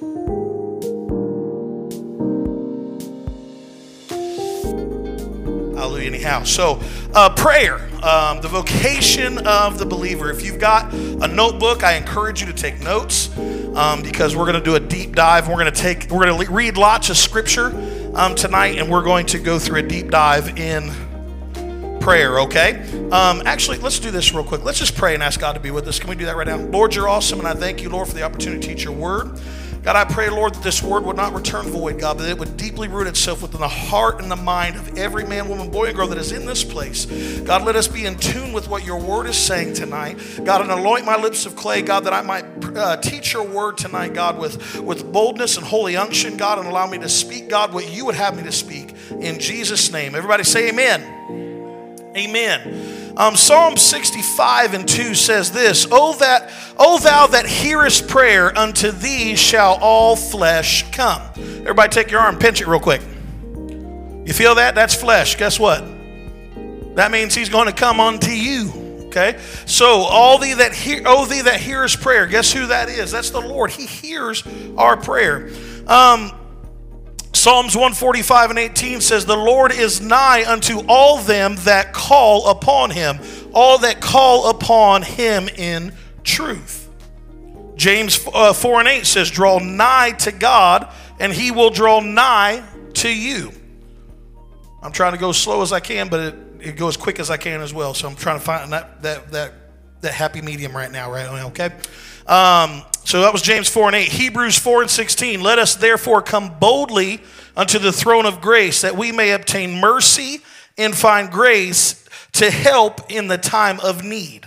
Hallelujah. Anyhow, so prayer, the vocation of the believer. If you've got a notebook, I encourage you to take notes because we're going to do a deep dive. We're going to read lots of scripture tonight, and we're going to go through a deep dive in prayer. Okay. Actually, let's do this real quick. Let's just pray and ask God to be with us. Can we do that right now? Lord, you're awesome, and I thank you, Lord, for the opportunity to teach your word. God, I pray, Lord, that this word would not return void, God, but it would deeply root itself within the heart and the mind of every man, woman, boy, and girl that is in this place. God, let us be in tune with what your word is saying tonight. God, and anoint my lips of clay, God, that I might teach your word tonight, God, with boldness and holy unction, God, and allow me to speak, God, what you would have me to speak. In Jesus' name. Everybody say amen. Amen. Psalm 65:2 says this, O thou that hearest prayer, unto thee shall all flesh come. Everybody take your arm, pinch it real quick. You feel that? That's flesh. Guess what? That means he's going to come unto you. Okay? So, O thee that hearest prayer, guess who that is? That's the Lord. He hears our prayer. Psalms 145:18 says, the Lord is nigh unto all them that call upon him, all that call upon him in truth. James 4:8 says, draw nigh to God, and he will draw nigh to you. I'm trying to go slow as I can, but it goes quick as I can as well. So I'm trying to find that happy medium right now, right? Okay. So that was James 4:8. Hebrews 4:16. Let us therefore come boldly unto the throne of grace, that we may obtain mercy and find grace to help in the time of need.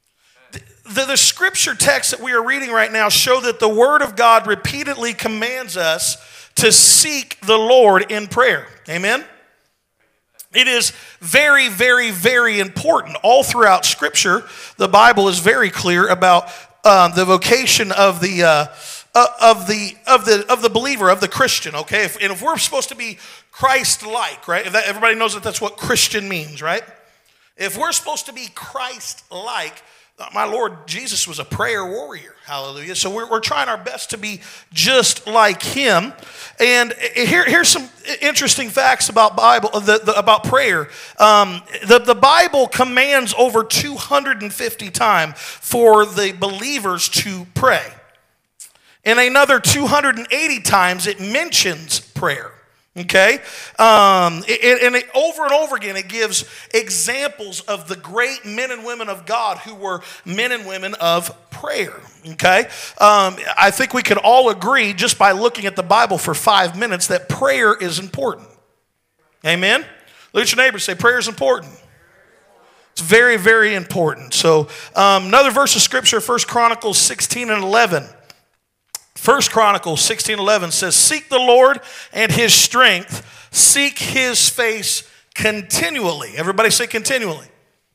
The scripture text that we are reading right now show that the word of God repeatedly commands us to seek the Lord in prayer. Amen? It is very, very, very important. All throughout scripture, the Bible is very clear about the vocation of the believer, of the Christian. Okay, if we're supposed to be Christ-like, right? Everybody knows that that's what Christian means, right? If we're supposed to be Christ-like, my Lord Jesus was a prayer warrior. Hallelujah. So we're trying our best to be just like him. And here's some interesting facts about about prayer. The Bible commands over 250 times for the believers to pray. And another 280 times it mentions prayer. Okay? And over and over again, it gives examples of the great men and women of God who were men and women of prayer. Okay? I think we could all agree just by looking at the Bible for 5 minutes that prayer is important. Amen? Look at your neighbor, say prayer is important. It's very, very important. So another verse of scripture, 1 Chronicles 16:11. 1 Chronicles 16:11 says, seek the Lord and his strength, seek his face continually. Everybody say continually.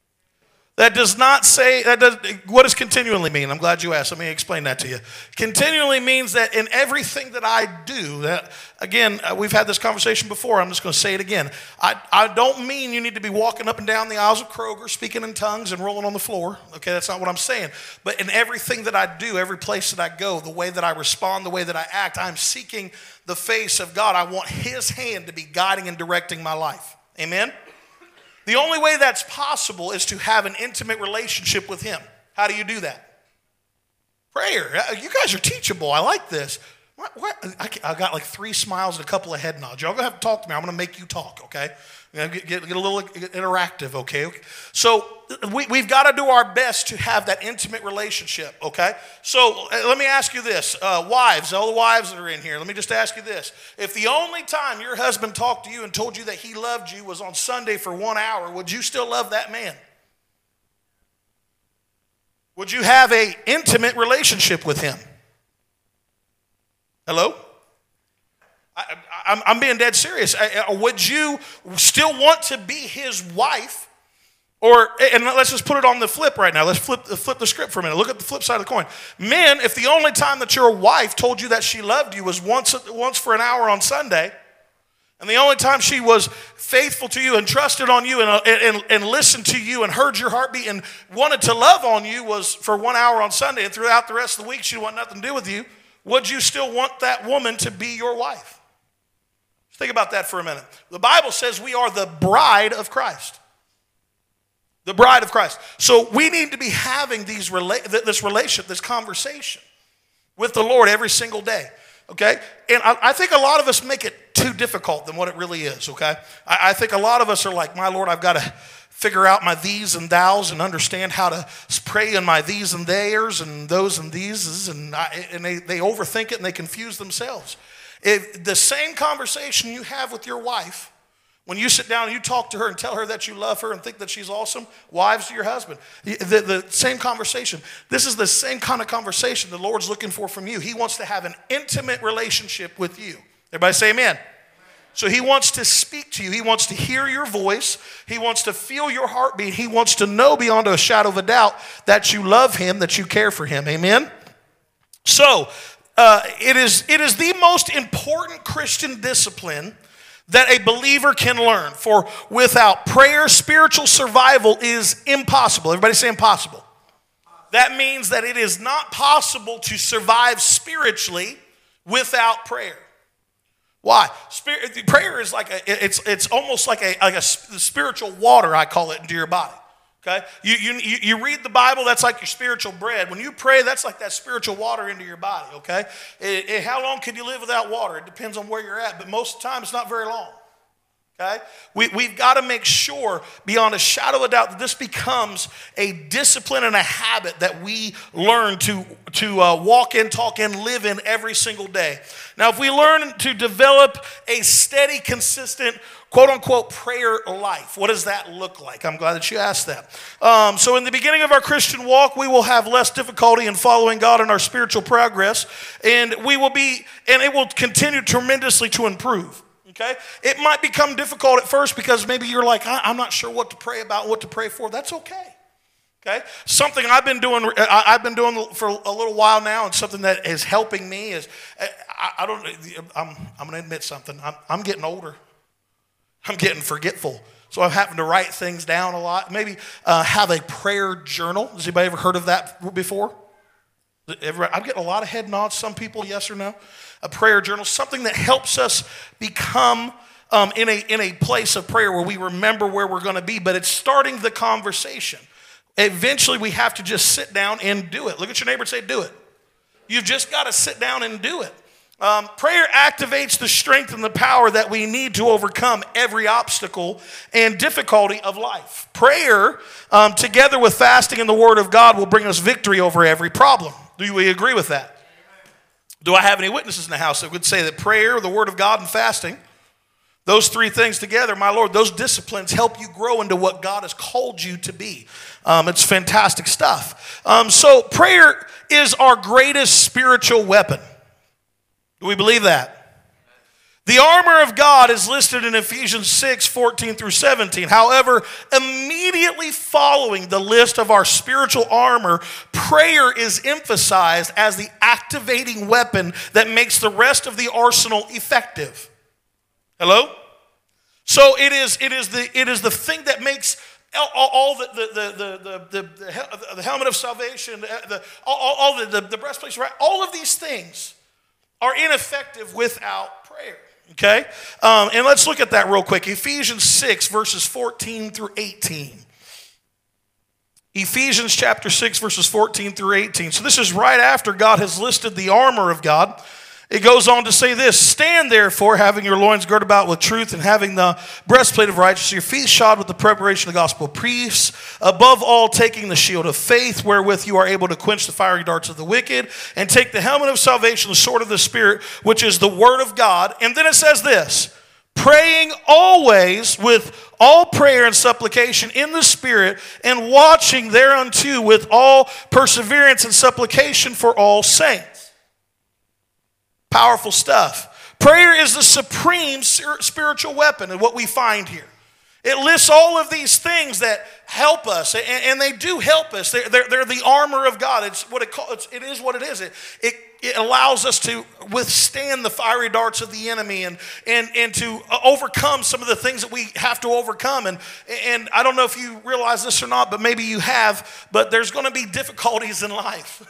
That does not say, what does continually mean? I'm glad you asked. Let me explain that to you. Continually means that in everything that I do, again, we've had this conversation before. I'm just going to say it again. I don't mean you need to be walking up and down the aisles of Kroger, speaking in tongues and rolling on the floor. Okay, that's not what I'm saying. But in everything that I do, every place that I go, the way that I respond, the way that I act, I'm seeking the face of God. I want his hand to be guiding and directing my life. Amen? The only way that's possible is to have an intimate relationship with him. How do you do that? Prayer. You guys are teachable. I like this. I got like 3 smiles and a couple of head nods. Y'all going to have to talk to me. I'm going to make you talk, okay? Get a little interactive, okay? So we've got to do our best to have that intimate relationship, okay? So let me ask you this. Wives, all the wives that are in here, let me just ask you this. If the only time your husband talked to you and told you that he loved you was on Sunday for 1 hour, would you still love that man? Would you have an intimate relationship with him? Hello? I'm being dead serious. Would you still want to be his wife? And let's just put it on the flip right now. Let's flip the script for a minute. Look at the flip side of the coin. Men, if the only time that your wife told you that she loved you was once for an hour on Sunday, and the only time she was faithful to you and trusted on you and listened to you and heard your heartbeat and wanted to love on you was for 1 hour on Sunday, and throughout the rest of the week she wanted nothing to do with you, would you still want that woman to be your wife? Think about that for a minute. The Bible says we are the bride of Christ. The bride of Christ. So we need to be having this relationship, this conversation with the Lord every single day. Okay? And I think a lot of us make it too difficult than what it really is. Okay? I think a lot of us are like, my Lord, I've got to figure out my these and thous and understand how to pray in my these and theirs and those and theses. And they overthink it and they confuse themselves. If the same conversation you have with your wife, when you sit down and you talk to her and tell her that you love her and think that she's awesome, wives to your husband, the same conversation. This is the same kind of conversation the Lord's looking for from you. He wants to have an intimate relationship with you. Everybody say amen. So he wants to speak to you. He wants to hear your voice. He wants to feel your heartbeat. He wants to know beyond a shadow of a doubt that you love him, that you care for him. Amen? So it is the most important Christian discipline that a believer can learn. For without prayer, spiritual survival is impossible. Everybody say impossible. That means that it is not possible to survive spiritually without prayer. Why? Prayer is like it's almost like a spiritual water, I call it, into your body. Okay? You read the Bible, that's like your spiritual bread. When you pray, that's like that spiritual water into your body, okay? How long can you live without water? It depends on where you're at, but most of the time it's not very long, okay? We've got to make sure, beyond a shadow of a doubt, that this becomes a discipline and a habit that we learn to walk in, talk in, live in every single day. Now, if we learn to develop a steady, consistent, quote-unquote prayer life, what does that look like? I'm glad that you asked that. So in the beginning of our Christian walk, we will have less difficulty in following God in our spiritual progress, and it will continue tremendously to improve. Okay? It might become difficult at first because maybe you're like, I'm not sure what to pray about, what to pray for. That's okay. Okay? Something I've been doing for a little while now, and something that is helping me is, I'm going to admit something. I'm getting older. I'm getting forgetful. So I'm having to write things down a lot. Maybe have a prayer journal. Has anybody ever heard of that before? I'm getting a lot of head nods. Some people, yes or no. A prayer journal, something that helps us become in a place of prayer where we remember where we're going to be, but it's starting the conversation. Eventually, we have to just sit down and do it. Look at your neighbor and say, do it. You've just got to sit down and do it. Prayer activates the strength and the power that we need to overcome every obstacle and difficulty of life. Prayer, together with fasting and the Word of God, will bring us victory over every problem. Do we agree with that? Do I have any witnesses in the house that would say that prayer, the Word of God, and fasting, those three things together, my Lord, those disciplines help you grow into what God has called you to be. It's fantastic stuff. So prayer is our greatest spiritual weapon. Do we believe that? The armor of God is listed in Ephesians 6:14 through 17. However, immediately following the list of our spiritual armor, prayer is emphasized as the activating weapon that makes the rest of the arsenal effective. Hello? So it is the thing that makes all the helmet of salvation, the breastplate, right? All of these things are ineffective without prayer. Okay? And let's look at that real quick. Ephesians 6, verses 14 through 18. Ephesians chapter 6, verses 14 through 18. So this is right after God has listed the armor of God. It goes on to say this: stand therefore, having your loins girded about with truth, and having the breastplate of righteousness, your feet shod with the preparation of the gospel of peace, above all taking the shield of faith, wherewith you are able to quench the fiery darts of the wicked, and take the helmet of salvation, the sword of the Spirit, which is the word of God. And then it says this: praying always with all prayer and supplication in the Spirit, and watching thereunto with all perseverance and supplication for all saints. Powerful stuff. Prayer is the supreme spiritual weapon, and what we find here. It lists all of these things that help us, and they do help us. They're the armor of God. It is what it is. It allows us to withstand the fiery darts of the enemy and to overcome some of the things that we have to overcome. And I don't know if you realize this or not, but maybe you have, but there's going to be difficulties in life.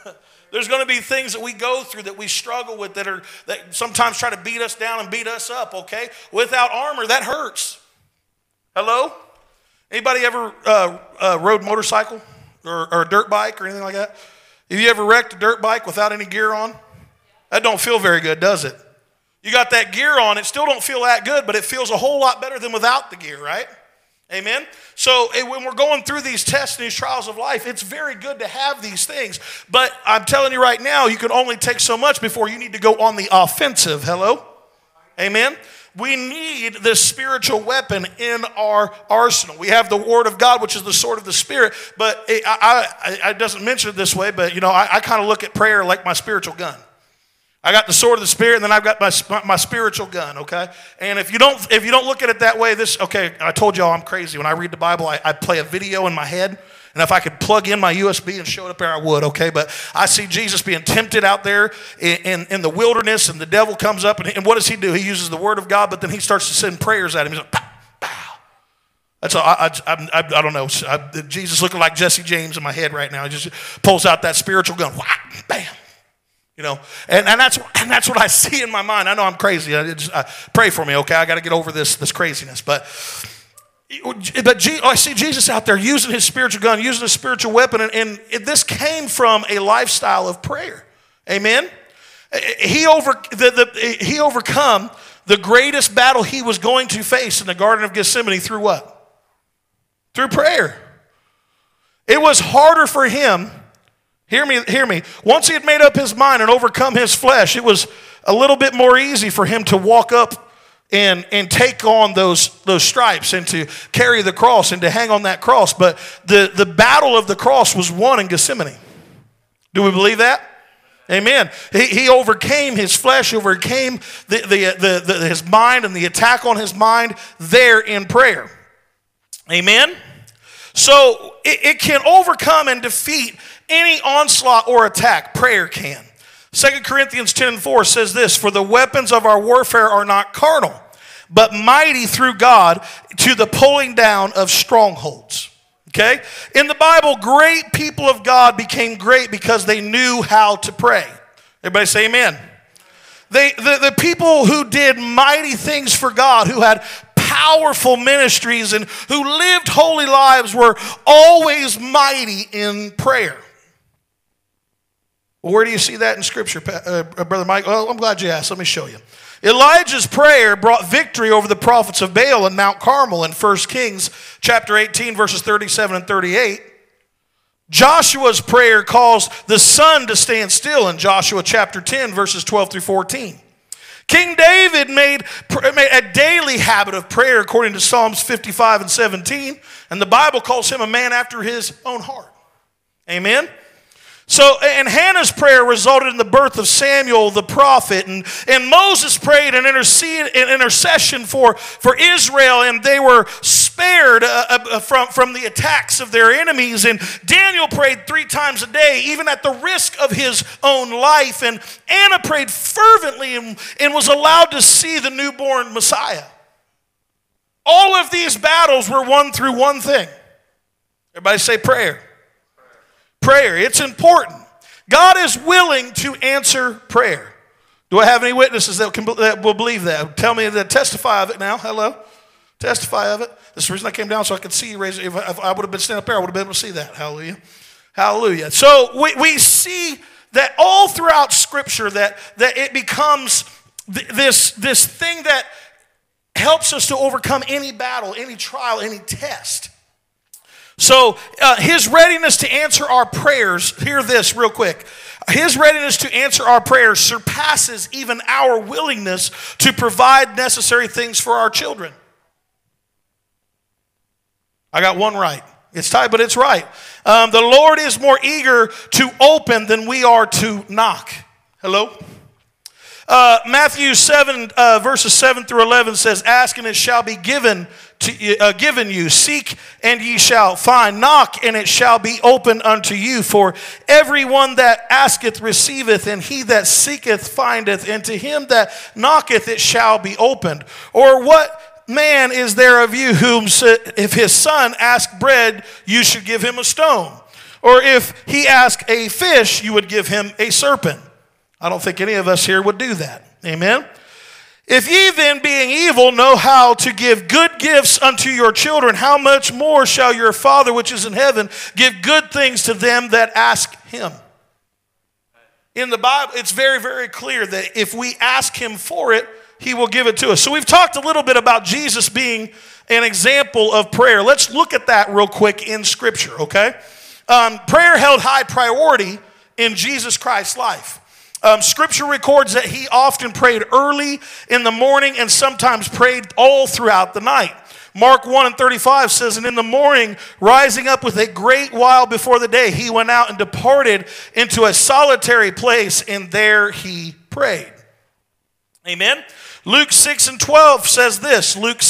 There's going to be things that we go through that we struggle with that sometimes try to beat us down and beat us up, okay? Without armor, that hurts. Hello? Anybody ever rode motorcycle or a dirt bike or anything like that? Have you ever wrecked a dirt bike without any gear on? That don't feel very good, does it? You got that gear on, it still don't feel that good, but it feels a whole lot better than without the gear, right? Amen? So when we're going through these tests and these trials of life, it's very good to have these things. But I'm telling you right now, you can only take so much before you need to go on the offensive. Hello? Amen? We need this spiritual weapon in our arsenal. We have the Word of God, which is the sword of the Spirit. But I doesn't mention it this way, but I kind of look at prayer like my spiritual gun. I got the sword of the Spirit, and then I've got my spiritual gun, okay? And if you don't look at it that way, I told y'all I'm crazy. When I read the Bible, I play a video in my head, and if I could plug in my USB and show it up there, I would, okay? But I see Jesus being tempted out there in the wilderness, and the devil comes up, and what does he do? He uses the Word of God, but then he starts to send prayers at him. He's like, pow, pow. That's all. I don't know. Jesus looking like Jesse James in my head right now. He just pulls out that spiritual gun. Whap, bam. And that's what I see in my mind. I know I'm crazy. Pray for me, okay? I got to get over this craziness. But I see Jesus out there using his spiritual gun, using his spiritual weapon, and this came from a lifestyle of prayer. Amen? He overcome the greatest battle he was going to face in the Garden of Gethsemane through what? Through prayer. It was harder for him. Hear me. Once he had made up his mind and overcome his flesh, it was a little bit more easy for him to walk up and take on those stripes and to carry the cross and to hang on that cross. But the battle of the cross was won in Gethsemane. Do we believe that? Amen. He overcame his flesh, overcame his mind and the attack on his mind there in prayer. Amen. So it can overcome and defeat any onslaught or attack. Prayer can. 2 Corinthians 10:4 says this, for the weapons of our warfare are not carnal, but mighty through God to the pulling down of strongholds. Okay? In the Bible, great people of God became great because they knew how to pray. Everybody say amen. The people who did mighty things for God, who had powerful ministries and who lived holy lives, were always mighty in prayer. Well, where do you see that in Scripture, Brother Mike? Well, I'm glad you asked. Let me show you. Elijah's prayer brought victory over the prophets of Baal in Mount Carmel in 1 Kings chapter 18, verses 37 and 38. Joshua's prayer caused the sun to stand still in Joshua chapter 10, verses 12 through 14. King David made a daily habit of prayer according to Psalms 55 and 17, and the Bible calls him a man after his own heart. Amen? So, and Hannah's prayer resulted in the birth of Samuel the prophet, and Moses prayed an intercession for Israel, and they were spared from the attacks of their enemies. And Daniel prayed 3 times a day, even at the risk of his own life. And Anna prayed fervently and was allowed to see the newborn Messiah. All of these battles were won through one thing. Everybody say prayer. Prayer, it's important. God is willing to answer prayer. Do I have any witnesses that will believe that? Tell me that, testify of it now. Hello? Testify of it. This is the reason I came down so I could see you raise it. If I would have been standing up there, I would have been able to see that. Hallelujah. Hallelujah. So we see that all throughout Scripture that it becomes this thing that helps us to overcome any battle, any trial, any test. So his readiness to answer our prayers, hear this real quick. His readiness to answer our prayers surpasses even our willingness to provide necessary things for our children. I got one right. It's tight, but it's right. The Lord is more eager to open than we are to knock. Hello? Matthew 7, verses 7 through 11 says, ask and it shall be given you. Seek and ye shall find. Knock and it shall be opened unto you. For everyone that asketh receiveth, and he that seeketh findeth, and to him that knocketh it shall be opened. Or what man is there of you whom if his son ask bread, you should give him a stone? Or if he asked a fish, you would give him a serpent. I don't think any of us here would do that. Amen? If ye then, being evil, know how to give good gifts unto your children, how much more shall your Father which is in heaven give good things to them that ask him? In the Bible, it's very, very clear that if we ask him for it, he will give it to us. So we've talked a little bit about Jesus being an example of prayer. Let's look at that real quick in Scripture, okay? Prayer held high priority in Jesus Christ's life. Scripture records that he often prayed early in the morning and sometimes prayed all throughout the night. Mark 1:35 says, and in the morning, rising up with a great while before the day, he went out and departed into a solitary place, and there he prayed. Amen? Luke 6:12 says this, Luke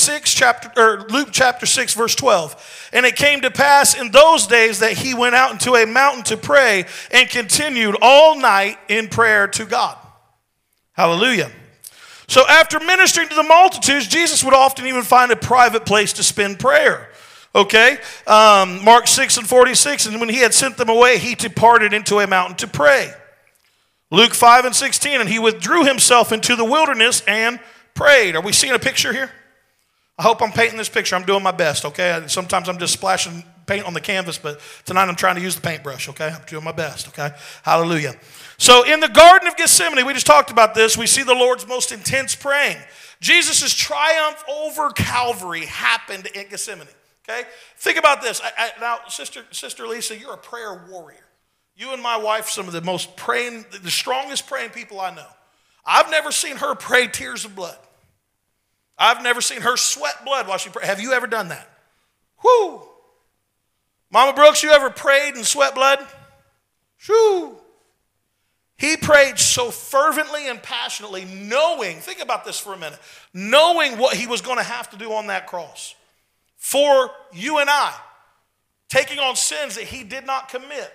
chapter 6, verse 12. And it came to pass in those days that he went out into a mountain to pray and continued all night in prayer to God. Hallelujah. So after ministering to the multitudes, Jesus would often even find a private place to spend prayer. Okay? Mark 6:46, and when he had sent them away, he departed into a mountain to pray. Luke 5:16, and he withdrew himself into the wilderness and prayed. Are we seeing a picture here? I hope I'm painting this picture. I'm doing my best, okay? Sometimes I'm just splashing paint on the canvas, but tonight I'm trying to use the paintbrush, okay? I'm doing my best, okay? Hallelujah. So in the Garden of Gethsemane, we just talked about this, we see the Lord's most intense praying. Jesus' triumph over Calvary happened in Gethsemane, okay? Think about this. Now, Sister Lisa, you're a prayer warrior. You and my wife, some of the most praying, the strongest praying people I know. I've never seen her pray tears of blood. I've never seen her sweat blood while she prayed. Have you ever done that? Whoo! Mama Brooks, you ever prayed and sweat blood? Shoo! He prayed so fervently and passionately, knowing, think about this for a minute, knowing what he was going to have to do on that cross for you and I, taking on sins that he did not commit.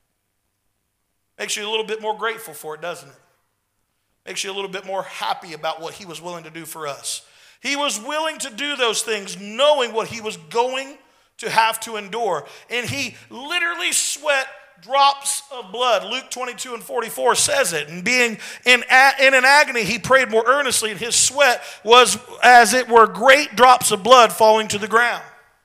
Makes you a little bit more grateful for it, doesn't it? Makes you a little bit more happy about what he was willing to do for us. He was willing to do those things knowing what he was going to have to endure. And he literally sweat drops of blood. Luke 22:44 says it. And being in an agony, he prayed more earnestly, and his sweat was as it were great drops of blood falling to the ground.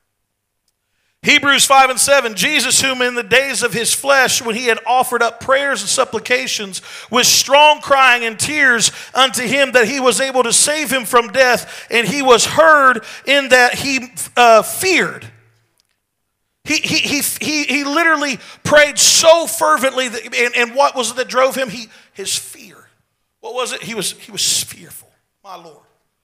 Hebrews 5:7, Jesus, whom in the days of his flesh, when he had offered up prayers and supplications with strong crying and tears unto him, that he was able to save him from death, and he was heard in that he feared. He literally prayed so fervently, and what was it that drove him? His fear. What was it? He was fearful. My Lord.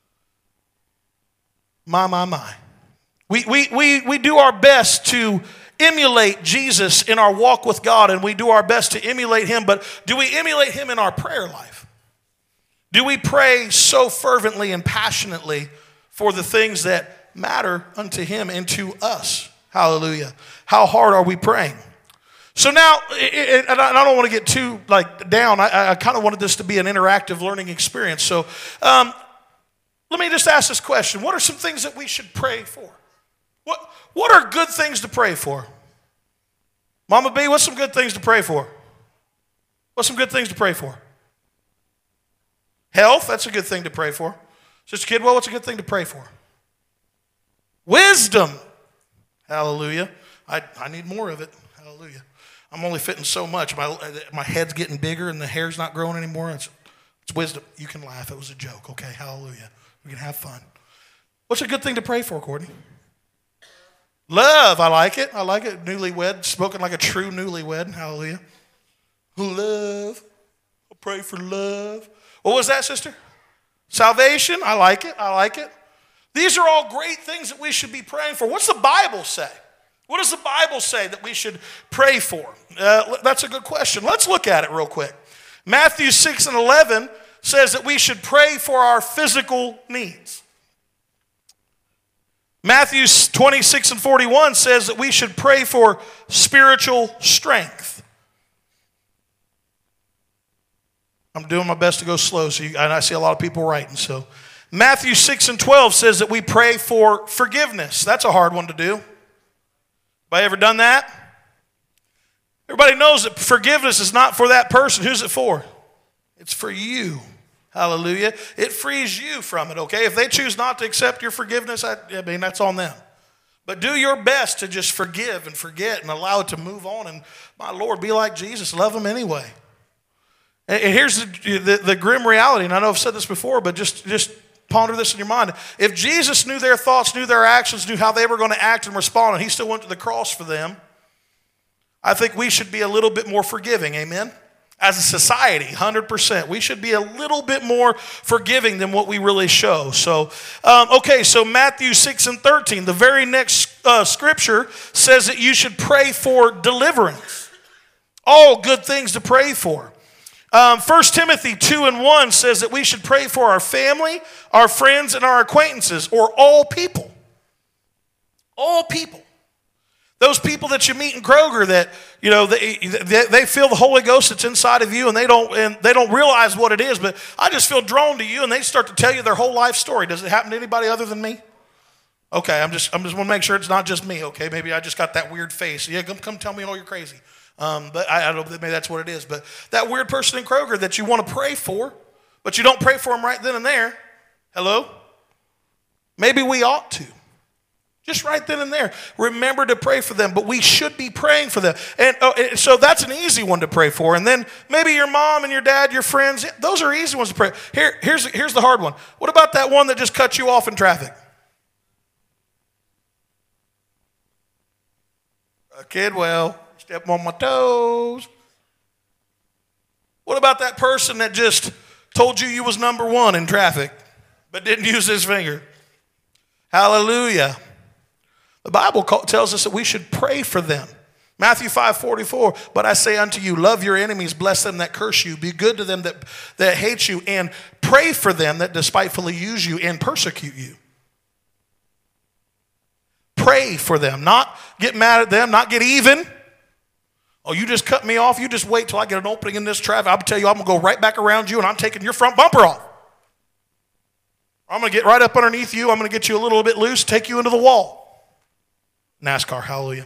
My. We do our best to emulate Jesus in our walk with God, and we do our best to emulate him, but do we emulate him in our prayer life? Do we pray so fervently and passionately for the things that matter unto him and to us? Hallelujah. How hard are we praying? So now, and I don't want to get too down. I kind of wanted this to be an interactive learning experience. So let me just ask this question. What are some things that we should pray for? What are good things to pray for? Mama B, what's some good things to pray for? What's some good things to pray for? Health, that's a good thing to pray for. Sister Kidwell, what's a good thing to pray for? Wisdom. Hallelujah. I need more of it. Hallelujah. I'm only fitting so much. My head's getting bigger and the hair's not growing anymore. It's wisdom. You can laugh. It was a joke. Okay, hallelujah. We can have fun. What's a good thing to pray for, Courtney? Love. I like it. I like it. Newlywed. Spoken like a true newlywed. Hallelujah. Love. I'll pray for love. What was that, sister? Salvation. I like it. I like it. These are all great things that we should be praying for. What's the Bible say? What does the Bible say that we should pray for? That's a good question. Let's look at it real quick. Matthew 6:11 says that we should pray for our physical needs. Matthew 26:41 says that we should pray for spiritual strength. I'm doing my best to go slow, and I see a lot of people writing. So Matthew 6:12 says that we pray for forgiveness. That's a hard one to do. Anybody ever done that? Everybody knows that forgiveness is not for that person. Who's it for? It's for you. Hallelujah. It frees you from it, okay? If they choose not to accept your forgiveness, I mean, that's on them. But do your best to just forgive and forget and allow it to move on. And my Lord, be like Jesus. Love them anyway. And here's the grim reality, and I know I've said this before, but just ponder this in your mind. If Jesus knew their thoughts, knew their actions, knew how they were going to act and respond, and he still went to the cross for them, I think we should be a little bit more forgiving, amen? As a society, 100%. We should be a little bit more forgiving than what we really show. So, okay, so Matthew 6:13, the very next scripture says that you should pray for deliverance. All good things to pray for. 1 Timothy 2:1 says that we should pray for our family, our friends, and our acquaintances, or all people. All people. Those people that you meet in Kroger that, you know, they feel the Holy Ghost that's inside of you and they don't realize what it is, but I just feel drawn to you and they start to tell you their whole life story. Does it happen to anybody other than me? Okay, I'm just want to make sure it's not just me, okay? Maybe I just got that weird face. Yeah, come tell me all you're crazy. But I don't know, maybe that's what it is. But that weird person in Kroger that you want to pray for, but you don't pray for them right then and there. Hello? Maybe we ought to. Just right then and there. Remember to pray for them, but we should be praying for them. And so that's an easy one to pray for. And then maybe your mom and your dad, your friends, those are easy ones to pray. Here's the hard one. What about that one that just cut you off in traffic? Kidwell, step on my toes. What about that person that just told you was number one in traffic, but didn't use his finger? Hallelujah. The Bible tells us that we should pray for them. Matthew 5:44, but I say unto you, love your enemies, bless them that curse you, be good to them that hate you, and pray for them that despitefully use you and persecute you. Pray for them, not get mad at them, not get even. Oh, you just cut me off, you just wait till I get an opening in this traffic. I'll tell you, I'm going to go right back around you and I'm taking your front bumper off. I'm going to get right up underneath you, I'm going to get you a little bit loose, take you into the wall. NASCAR, hallelujah.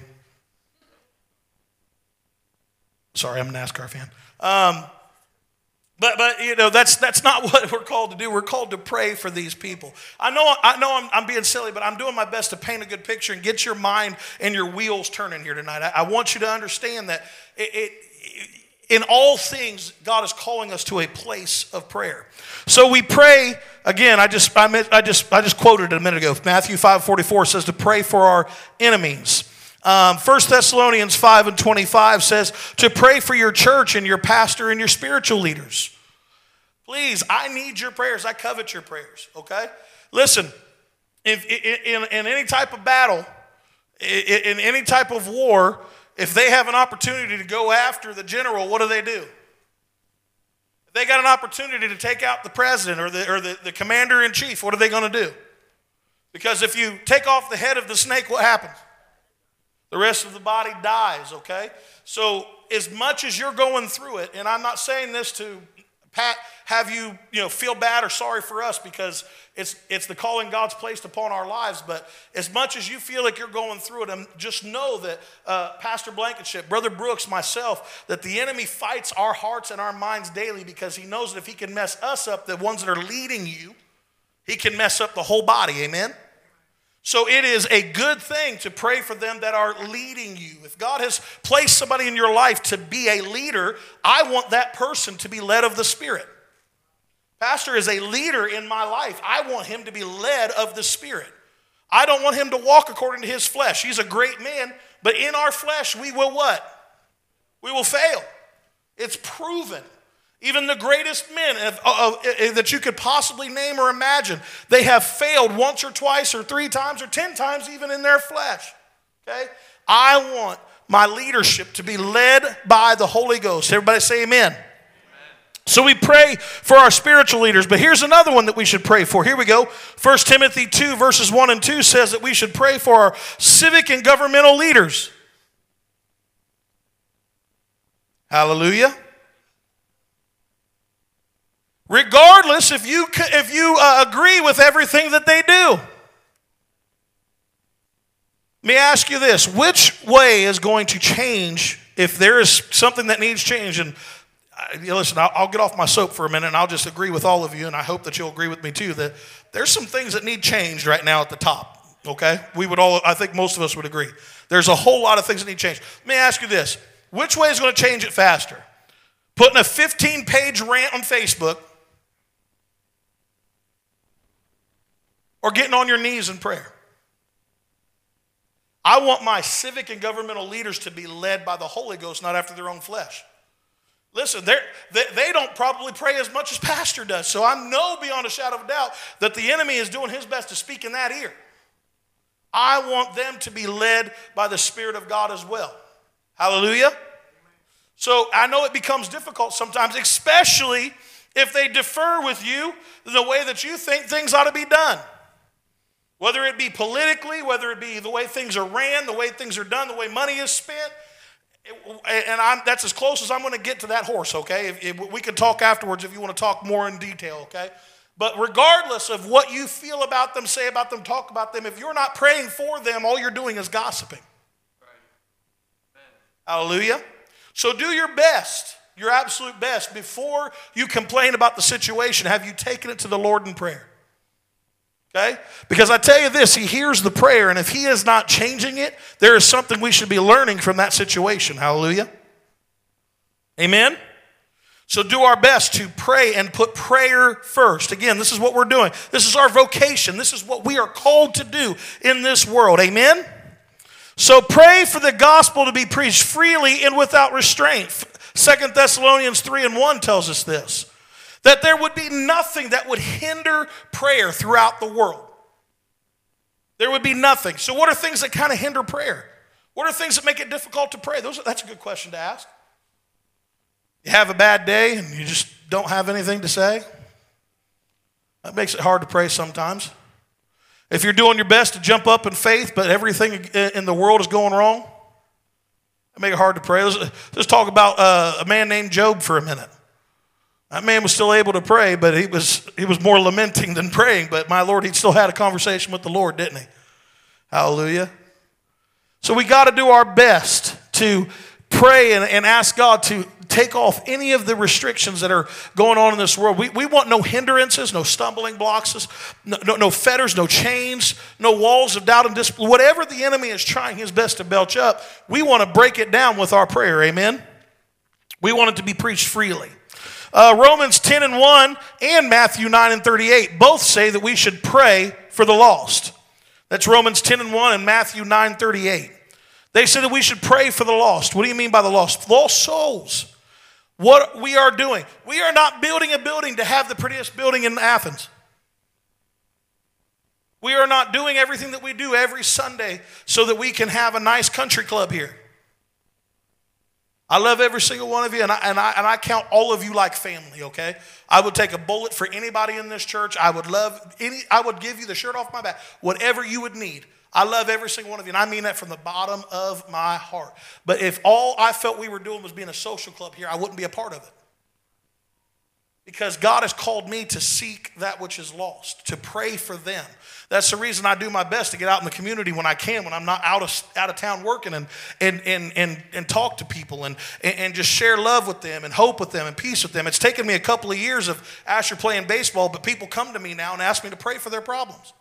Sorry, I'm a NASCAR fan. But you know, that's not what we're called to do. We're called to pray for these people. I know I'm being silly, but I'm doing my best to paint a good picture and get your mind and your wheels turning here tonight. I want you to understand that in all things, God is calling us to a place of prayer. So we pray, again, I just quoted it a minute ago. Matthew 5:44 says to pray for our enemies. 1 Thessalonians 5:25 says to pray for your church and your pastor and your spiritual leaders. Please, I need your prayers. I covet your prayers, okay? Listen, if in any type of battle, in any type of war, if they have an opportunity to go after the general, what do? If they got an opportunity to take out the president or the commander-in-chief, what are they going to do? Because if you take off the head of the snake, what happens? The rest of the body dies, okay? So as much as you're going through it, and I'm not saying this to have you feel bad or sorry for us, because it's the calling God's placed upon our lives, but as much as you feel like you're going through it, just know that Pastor Blankenship, Brother Brooks, myself, that the enemy fights our hearts and our minds daily, because he knows that if he can mess us up, the ones that are leading you, he can mess up the whole body, amen? So it is a good thing to pray for them that are leading you. If God has placed somebody in your life to be a leader, I want that person to be led of the Spirit. Pastor is a leader in my life. I want him to be led of the Spirit. I don't want him to walk according to his flesh. He's a great man, but in our flesh we will what? We will fail. It's proven. Even the greatest men that you could possibly name or imagine, they have failed once or twice or 3 times or 10 times even in their flesh. Okay? I want my leadership to be led by the Holy Ghost. Everybody say amen. So we pray for our spiritual leaders, but here's another one that we should pray for. Here we go. 1 Timothy 2 verses 1 and 2 says that we should pray for our civic and governmental leaders. Hallelujah. Regardless if you agree with everything that they do. Let me ask you this. Which way is going to change if there is something that needs change, and listen, I'll get off my soap for a minute and I'll just agree with all of you, and I hope that you'll agree with me too, that there's some things that need changed right now at the top, okay? I think most of us would agree. There's a whole lot of things that need changed. Let me ask you this. Which way is going to change it faster? Putting a 15-page rant on Facebook or getting on your knees in prayer? I want my civic and governmental leaders to be led by the Holy Ghost, not after their own flesh. Listen, they don't probably pray as much as pastor does, so I know beyond a shadow of a doubt that the enemy is doing his best to speak in that ear. I want them to be led by the Spirit of God as well. Hallelujah. So I know it becomes difficult sometimes, especially if they differ with you in the way that you think things ought to be done. Whether it be politically, whether it be the way things are ran, the way things are done, the way money is spent. And that's as close as I'm going to get to that horse, okay? If we can talk afterwards if you want to talk more in detail, okay? But regardless of what you feel about them, say about them, talk about them, if you're not praying for them, all you're doing is gossiping. Right. Hallelujah. So do your best, your absolute best, before you complain about the situation. Have you taken it to the Lord in prayer? Okay? Because I tell you this, he hears the prayer, and if he is not changing it, there is something we should be learning from that situation. Hallelujah. Amen? So do our best to pray and put prayer first. Again, this is what we're doing. This is our vocation. This is what we are called to do in this world. Amen? So pray for the gospel to be preached freely and without restraint. 2 Thessalonians 3:1 tells us this. That there would be nothing that would hinder prayer throughout the world. There would be nothing. So what are things that kind of hinder prayer? What are things that make it difficult to pray? That's a good question to ask. You have a bad day and you just don't have anything to say. That makes it hard to pray sometimes. If you're doing your best to jump up in faith, but everything in the world is going wrong, that makes it hard to pray. Let's talk about a man named Job for a minute. That man was still able to pray, but he was more lamenting than praying. But my Lord, he still had a conversation with the Lord, didn't he? Hallelujah. So we got to do our best to pray and ask God to take off any of the restrictions that are going on in this world. We want no hindrances, no stumbling blocks, no fetters, no chains, no walls of doubt and disbelief. Whatever the enemy is trying his best to belch up, we want to break it down with our prayer. Amen? We want it to be preached freely. Romans 10:1 and Matthew 9:38 both say that we should pray for the lost. That's Romans 10:1 and Matthew 9:38. They say that we should pray for the lost. What do you mean by the lost? Lost souls. What we are doing. We are not building a building to have the prettiest building in Athens. We are not doing everything that we do every Sunday so that we can have a nice country club here. I love every single one of you, and I count all of you like family, okay? I would take a bullet for anybody in this church. I would give you the shirt off my back, whatever you would need. I love every single one of you, and I mean that from the bottom of my heart. But if all I felt we were doing was being a social club here, I wouldn't be a part of it. Because God has called me to seek that which is lost, to pray for them. That's the reason I do my best to get out in the community when I can, when I'm not out of town working, and talk to people and just share love with them and hope with them and peace with them. It's taken me a couple of years of Asher playing baseball, but people come to me now and ask me to pray for their problems.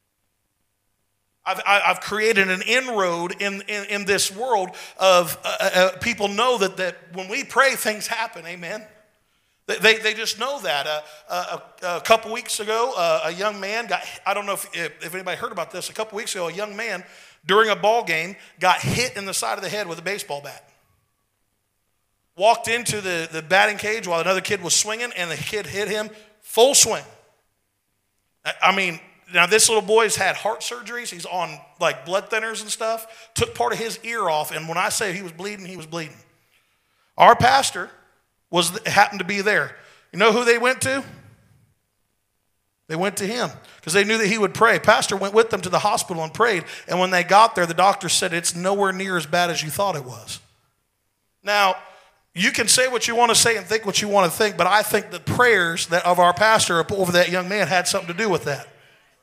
I've created an inroad in this world of people know that when we pray, things happen. Amen. They just know that. A couple weeks ago, a young man got, I don't know if anybody heard about this, a couple weeks ago, a young man during a ball game got hit in the side of the head with a baseball bat. Walked into the batting cage while another kid was swinging, and the kid hit him full swing. I mean, now this little boy's had heart surgeries. He's on like blood thinners and stuff. Took part of his ear off, and when I say he was bleeding, he was bleeding. Our pastor happened to be there. You know who they went to? They went to him because they knew that he would pray. Pastor went with them to the hospital and prayed, and when they got there, the doctor said it's nowhere near as bad as you thought it was. Now, you can say what you want to say and think what you want to think, but I think the prayers of our pastor over that young man had something to do with that.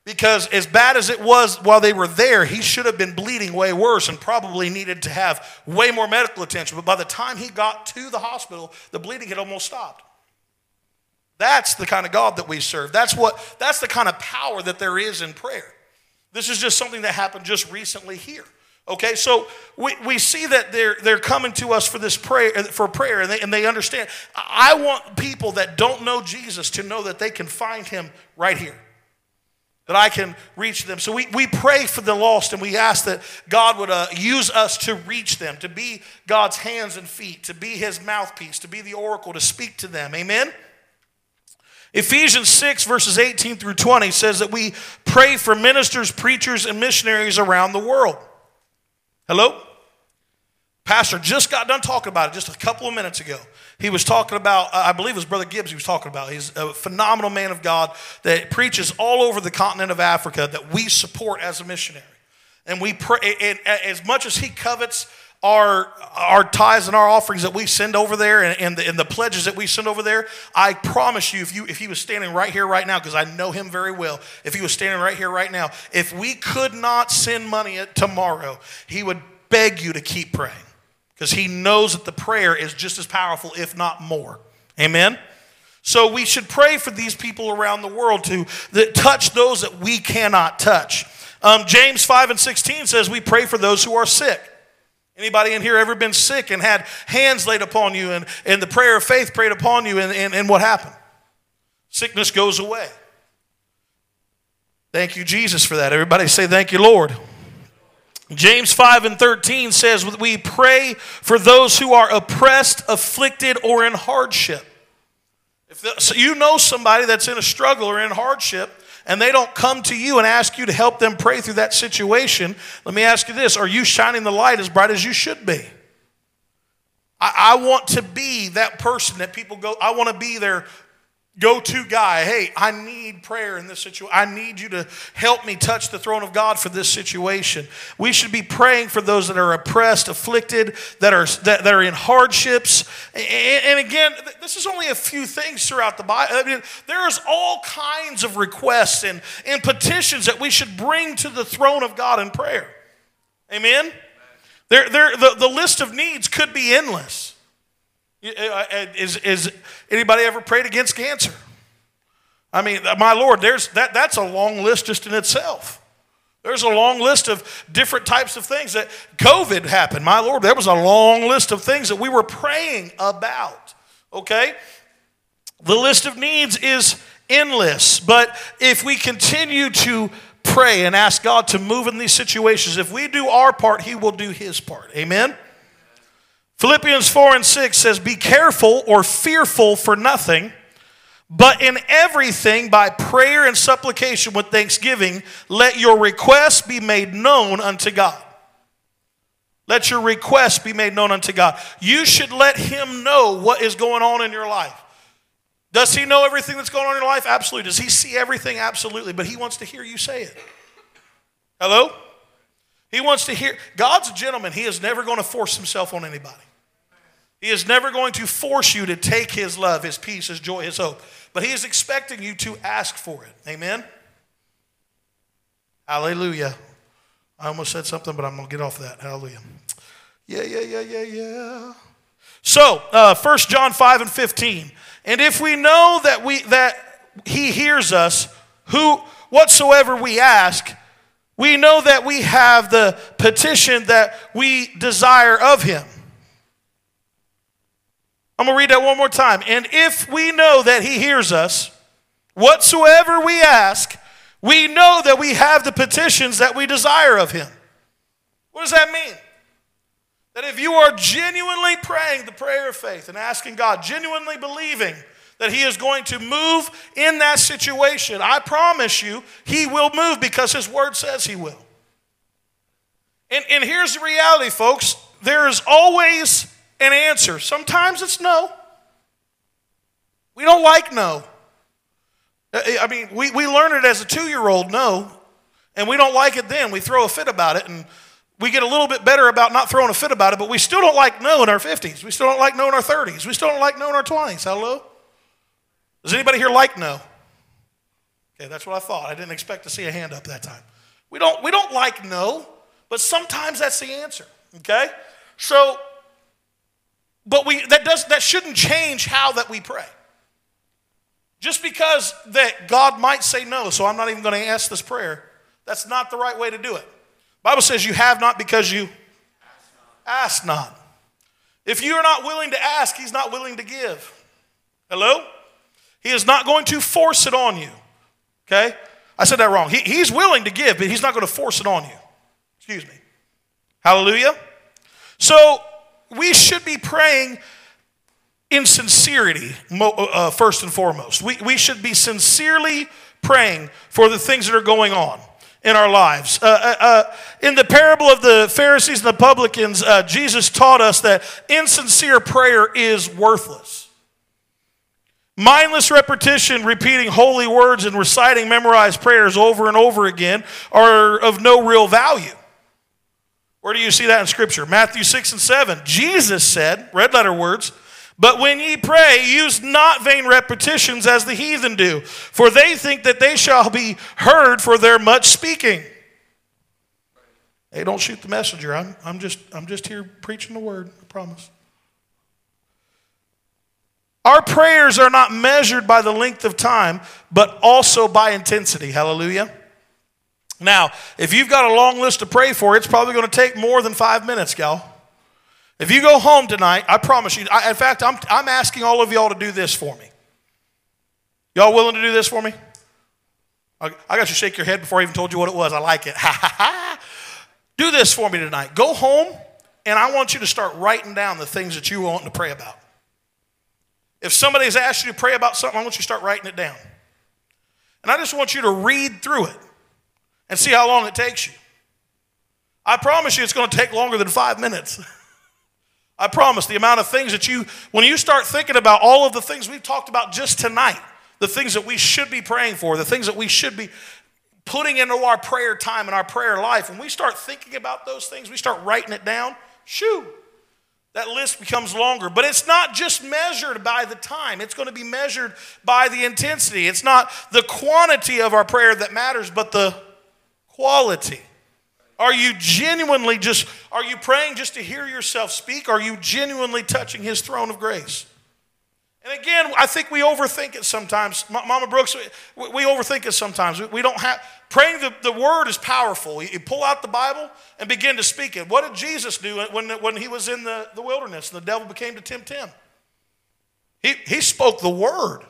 Because as bad as it was while they were there, he should have been bleeding way worse and probably needed to have way more medical attention. But by the time he got to the hospital, the bleeding had almost stopped. That's the kind of God that we serve. That's the kind of power that there is in prayer. This is just something that happened just recently here. Okay, so we see that they're coming to us for prayer, and they understand. I want people that don't know Jesus to know that they can find him right here, that I can reach them. So we pray for the lost, and we ask that God would use us to reach them, to be God's hands and feet, to be his mouthpiece, to be the oracle, to speak to them. Amen? Ephesians 6, verses 18 through 20 says that we pray for ministers, preachers, and missionaries around the world. Hello? Pastor just got done talking about it just a couple of minutes ago. He was talking about, I believe it was Brother Gibbs he was talking about. He's a phenomenal man of God that preaches all over the continent of Africa that we support as a missionary. And we pray, and as much as he covets our tithes and our offerings that we send over there and the pledges that we send over there, I promise you, if he was standing right here right now, because I know him very well, if he was standing right here right now, if we could not send money tomorrow, he would beg you to keep praying, because he knows that the prayer is just as powerful, if not more. Amen? So we should pray for these people around the world that touch those that we cannot touch. James 5 and 16 says we pray for those who are sick. Anybody in here ever been sick and had hands laid upon you and the prayer of faith prayed upon you and what happened? Sickness goes away. Thank you, Jesus, for that. Everybody say thank you, Lord. James 5 and 13 says we pray for those who are oppressed, afflicted, or in hardship. So you know somebody that's in a struggle or in hardship, and they don't come to you and ask you to help them pray through that situation, let me ask you this. Are you shining the light as bright as you should be? I want to be that person that people go, I want to be their go-to guy. Hey, I need prayer in this situation. I need you to help me touch the throne of God for this situation. We should be praying for those that are oppressed, afflicted, that are in hardships. And again, this is only a few things throughout the Bible. I mean, there's all kinds of requests and petitions that we should bring to the throne of God in prayer. Amen? The list of needs could be endless. Is anybody ever prayed against cancer? I mean, my Lord, that's a long list just in itself. There's a long list of different types of things. That COVID happened. My Lord, there was a long list of things that we were praying about. Okay? The list of needs is endless. But if we continue to pray and ask God to move in these situations, if we do our part, he will do his part. Amen? Philippians 4 and 6 says, be careful or fearful for nothing, but in everything by prayer and supplication with thanksgiving, let your requests be made known unto God. Let your requests be made known unto God. You should let him know what is going on in your life. Does he know everything that's going on in your life? Absolutely. Does he see everything? Absolutely. But he wants to hear you say it. Hello? He wants to hear. God's a gentleman. He is never going to force himself on anybody. He is never going to force you to take his love, his peace, his joy, his hope. But he is expecting you to ask for it. Amen? Hallelujah. I almost said something, but I'm going to get off that. Hallelujah. Yeah. So, 1 John 5 and 15. And if we know that he hears us, whatsoever we ask, we know that we have the petition that we desire of him. I'm going to read that one more time. And if we know that he hears us, whatsoever we ask, we know that we have the petitions that we desire of him. What does that mean? That if you are genuinely praying the prayer of faith and asking God, genuinely believing that he is going to move in that situation, I promise you, he will move because his word says he will. And here's the reality, folks. There is always an answer. Sometimes it's no. We don't like no. I mean, we learn it as a 2-year-old, no, and we don't like it then. We throw a fit about it, and we get a little bit better about not throwing a fit about it, but we still don't like no in our 50s. We still don't like no in our 30s. We still don't like no in our 20s. Hello? Does anybody here like no? Okay, that's what I thought. I didn't expect to see a hand up that time. We don't like no, but sometimes that's the answer. Okay? So, but that shouldn't change how that we pray. Just because that God might say no, so I'm not even going to ask this prayer, that's not the right way to do it. The Bible says you have not because you ask not. If you are not willing to ask, he's not willing to give. Hello? He is not going to force it on you. Okay? I said that wrong. He's willing to give, but he's not going to force it on you. Excuse me. Hallelujah? So we should be praying in sincerity, first and foremost. We should be sincerely praying for the things that are going on in our lives. In the parable of the Pharisees and the publicans, Jesus taught us that insincere prayer is worthless. Mindless repetition, repeating holy words and reciting memorized prayers over and over again are of no real value. Where do you see that in Scripture? Matthew 6 and 7. Jesus said, red letter words, "But when ye pray, use not vain repetitions as the heathen do, for they think that they shall be heard for their much speaking." Hey, don't shoot the messenger. I'm just here preaching the word, I promise. Our prayers are not measured by the length of time, but also by intensity. Hallelujah. Now, if you've got a long list to pray for, it's probably going to take more than 5 minutes, gal. If you go home tonight, I promise you, in fact, I'm asking all of y'all to do this for me. Y'all willing to do this for me? I got you to shake your head before I even told you what it was. I like it. Do this for me tonight. Go home, and I want you to start writing down the things that you want to pray about. If somebody has asked you to pray about something, I want you to start writing it down. And I just want you to read through it and see how long it takes you. I promise you it's going to take longer than 5 minutes. I promise the amount of things that when you start thinking about all of the things we've talked about just tonight, the things that we should be praying for, the things that we should be putting into our prayer time and our prayer life, when we start thinking about those things, we start writing it down, shoo, that list becomes longer. But it's not just measured by the time. It's going to be measured by the intensity. It's not the quantity of our prayer that matters, but the quality. Are you praying just to hear yourself speak? Are you genuinely touching his throne of grace? And again, I think we overthink it sometimes. Mama Brooks, we overthink it sometimes. We don't have, praying the word is powerful. You pull out the Bible and begin to speak it. What did Jesus do when he was in the wilderness and the devil became to tempt him? He spoke the word.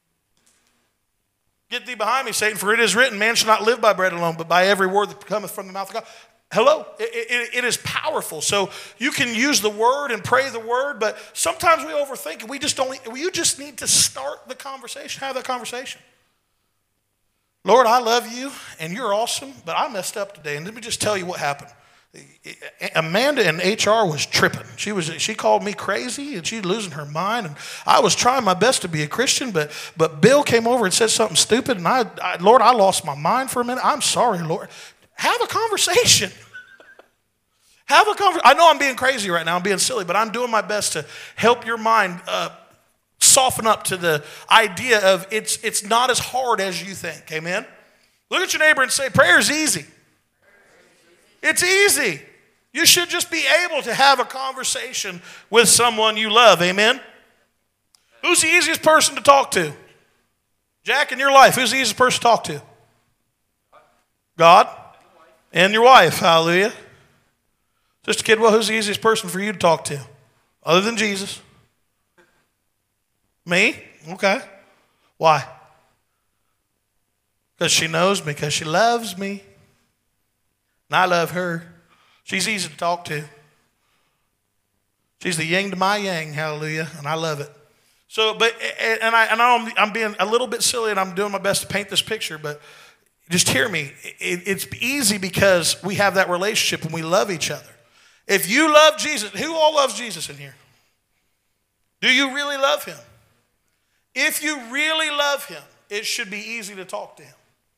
"Get thee behind me, Satan, for it is written, man shall not live by bread alone, but by every word that cometh from the mouth of God." Hello? It is powerful. So you can use the word and pray the word, but sometimes we overthink it. You just need to start the conversation, have that conversation. "Lord, I love you, and you're awesome, but I messed up today. And let me just tell you what happened. Amanda in HR was tripping. She called me crazy, and she's losing her mind. And I was trying my best to be a Christian, but Bill came over and said something stupid, and Lord, I lost my mind for a minute. I'm sorry, Lord." Have a conversation. Have a conversation. I know I'm being crazy right now. I'm being silly, but I'm doing my best to help your mind soften up to the idea of it's not as hard as you think. Amen? Look at your neighbor and say, prayer is easy. It's easy. You should just be able to have a conversation with someone you love. Amen? Who's the easiest person to talk to? Jack, in your life, who's the easiest person to talk to? God and your wife. Hallelujah. Sister Kidwell, who's the easiest person for you to talk to? Other than Jesus? Me? Okay. Why? Because she knows me, because she loves me. And I love her. She's easy to talk to. She's the yin to my yang, hallelujah, and I love it. So, I'm being a little bit silly, and I'm doing my best to paint this picture, but just hear me. It's easy because we have that relationship and we love each other. If you love Jesus, who all loves Jesus in here? Do you really love him? If you really love him, it should be easy to talk to him.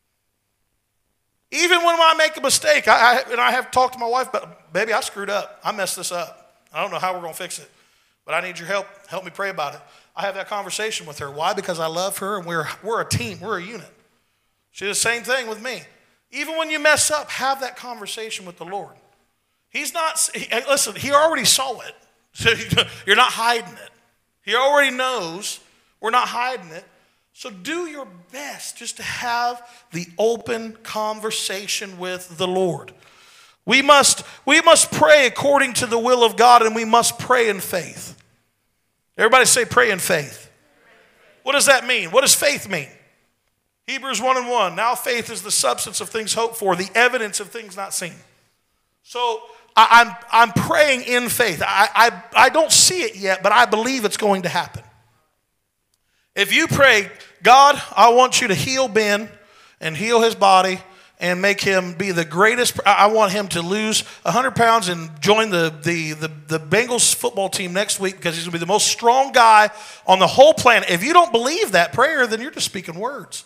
Even when I make a mistake, I have talked to my wife, but baby, I screwed up. I messed this up. I don't know how we're going to fix it, but I need your help. Help me pray about it. I have that conversation with her. Why? Because I love her, and we're a team. We're a unit. See, the same thing with me. Even when you mess up, have that conversation with the Lord. Listen, he already saw it. So you're not hiding it. He already knows. We're not hiding it. So do your best just to have the open conversation with the Lord. We must pray according to the will of God, and we must pray in faith. Everybody say pray in faith. What does that mean? What does faith mean? Hebrews 1:1. Now faith is the substance of things hoped for, the evidence of things not seen. So I'm praying in faith. I don't see it yet, but I believe it's going to happen. If you pray, God, I want you to heal Ben and heal his body and make him be the greatest. I want him to lose 100 pounds and join the Bengals football team next week because he's going to be the most strong guy on the whole planet. If you don't believe that prayer, then you're just speaking words.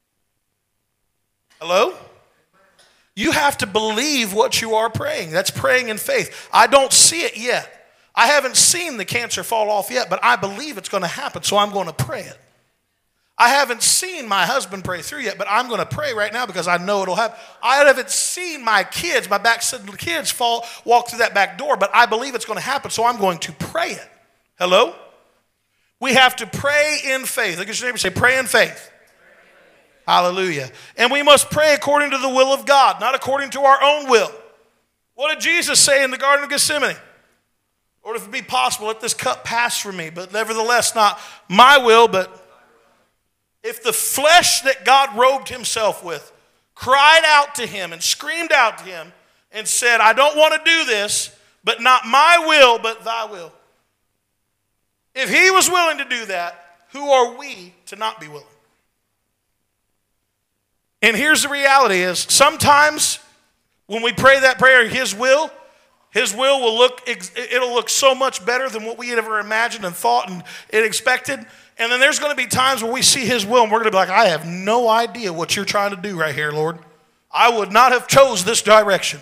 Hello? You have to believe what you are praying. That's praying in faith. I don't see it yet. I haven't seen the cancer fall off yet, but I believe it's going to happen, so I'm going to pray it. I haven't seen my husband pray through yet, but I'm going to pray right now because I know it'll happen. I haven't seen my kids, my backslidden kids walk through that back door, but I believe it's going to happen, so I'm going to pray it. Hello? We have to pray in faith. Look at your neighbor and say, pray in faith. Hallelujah. And we must pray according to the will of God, not according to our own will. What did Jesus say in the Garden of Gethsemane? Lord, if it be possible, let this cup pass from me, but nevertheless, not my will, but if the flesh that God robed himself with cried out to him and screamed out to him and said, I don't want to do this, but not my will, but thy will. If he was willing to do that, who are we to not be willing? And here's the reality is sometimes when we pray that prayer, his will will look so much better than what we had ever imagined and thought and expected. And then there's going to be times when we see his will and we're going to be like, I have no idea what you're trying to do right here, Lord. I would not have chose this direction.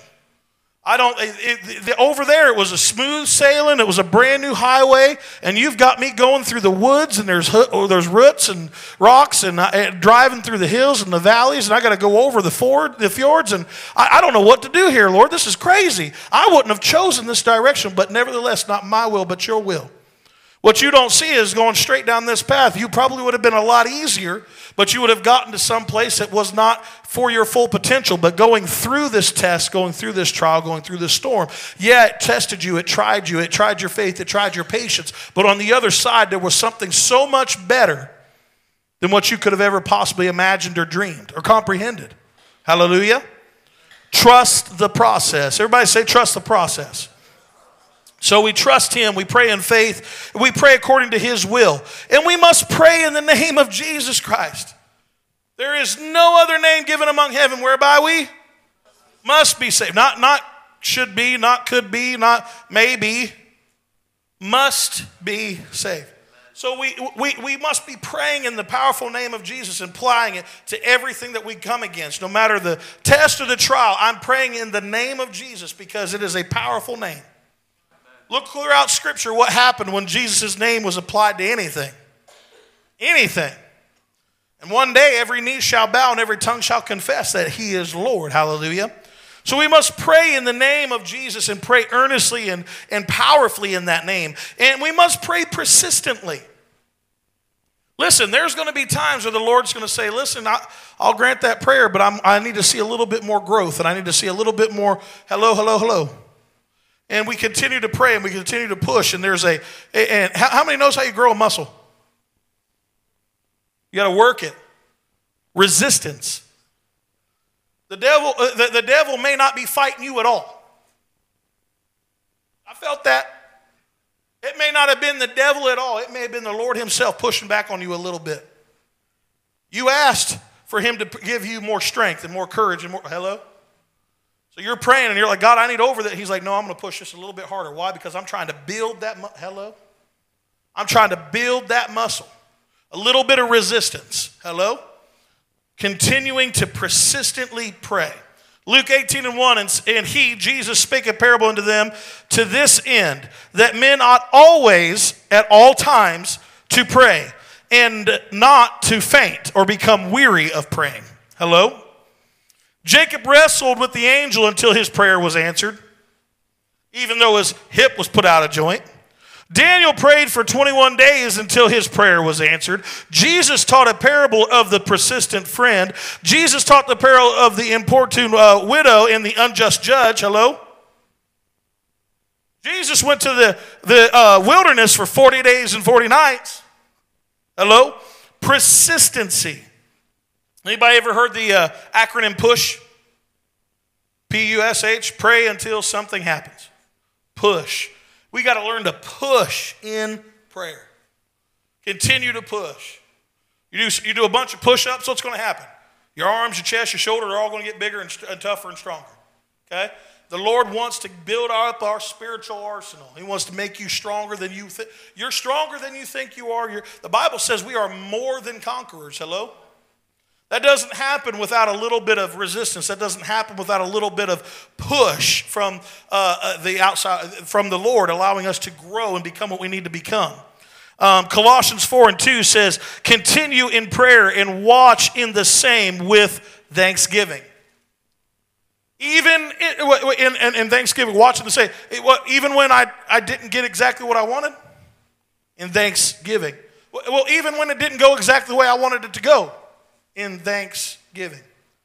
Over there it was a smooth sailing. It was a brand new highway. And you've got me going through the woods and there's roots and rocks and driving through the hills and the valleys. And I got to go over the fjords. And I don't know what to do here, Lord. This is crazy. I wouldn't have chosen this direction, but nevertheless, not my will, but your will. What you don't see is going straight down this path. You probably would have been a lot easier, but you would have gotten to some place that was not for your full potential. But going through this test, going through this trial, going through this storm, yeah, it tested you, it tried your faith, it tried your patience. But on the other side, there was something so much better than what you could have ever possibly imagined or dreamed or comprehended. Hallelujah. Trust the process. Everybody say trust the process. So we trust him, we pray in faith, we pray according to his will. And we must pray in the name of Jesus Christ. There is no other name given among heaven whereby we must be saved. Not should be, not could be, not maybe. Must be saved. So we must be praying in the powerful name of Jesus and applying it to everything that we come against. No matter the test or the trial, I'm praying in the name of Jesus because it is a powerful name. Look throughout Scripture what happened when Jesus' name was applied to anything. Anything. And one day every knee shall bow and every tongue shall confess that he is Lord. Hallelujah. So we must pray in the name of Jesus and pray earnestly and powerfully in that name. And we must pray persistently. Listen, there's going to be times where the Lord's going to say, listen, I'll grant that prayer, but I need to see a little bit more growth and I need to see a little bit more hello. And we continue to pray and we continue to push. And and how many knows how you grow a muscle? You got to work it. Resistance. The devil may not be fighting you at all. I felt that. It may not have been the devil at all. It may have been the Lord himself pushing back on you a little bit. You asked for him to give you more strength and more courage and more, hello? So you're praying and you're like, God, I need over that. He's like, no, I'm going to push this a little bit harder. Why? Because I'm trying to build that, hello? I'm trying to build that muscle. A little bit of resistance, hello? Continuing to persistently pray. Luke 18:1, and he, Jesus, spake a parable unto them to this end, that men ought always, at all times, to pray, and not to faint or become weary of praying. Hello? Jacob wrestled with the angel until his prayer was answered, even though his hip was put out of joint. Daniel prayed for 21 days until his prayer was answered. Jesus taught a parable of the persistent friend. Jesus taught the parable of the importune widow and the unjust judge. Hello? Jesus went to the wilderness for 40 days and 40 nights. Hello? Persistency. Anybody ever heard the acronym PUSH? P-U-S-H, pray until something happens. Push. We got to learn to push in prayer. Continue to push. You do a bunch of push-ups, what's going to happen? Your arms, your chest, your shoulder are all going to get bigger and tougher and stronger. Okay? The Lord wants to build up our spiritual arsenal. He wants to make you stronger than you think. You're stronger than you think you are. The Bible says we are more than conquerors. Hello? That doesn't happen without a little bit of resistance. That doesn't happen without a little bit of push from the outside, from the Lord, allowing us to grow and become what we need to become. Colossians 4:2 says, continue in prayer and watch in the same with thanksgiving. Even in Thanksgiving, watch in the same. Even when I didn't get exactly what I wanted, in Thanksgiving. Well, even when it didn't go exactly the way I wanted it to go, in thanksgiving.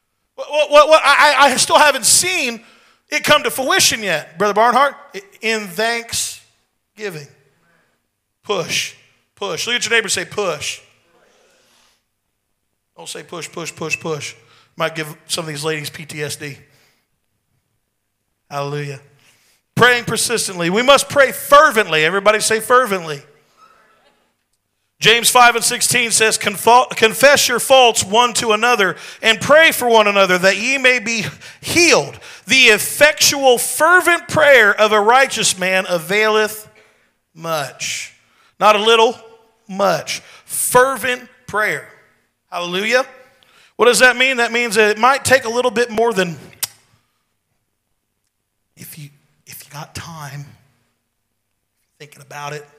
I still haven't seen it come to fruition yet, Brother Barnhart. In thanksgiving. Push. Push. Look at your neighbor and say push. Don't say push, push, push, push. Might give some of these ladies PTSD. Hallelujah. Praying persistently. We must pray fervently. Everybody say fervently. James 5:16 says, confess your faults one to another and pray for one another that ye may be healed. The effectual fervent prayer of a righteous man availeth much. Not a little, much. Fervent prayer. Hallelujah. What does that mean? That means that it might take a little bit more than, if you got time, thinking about it,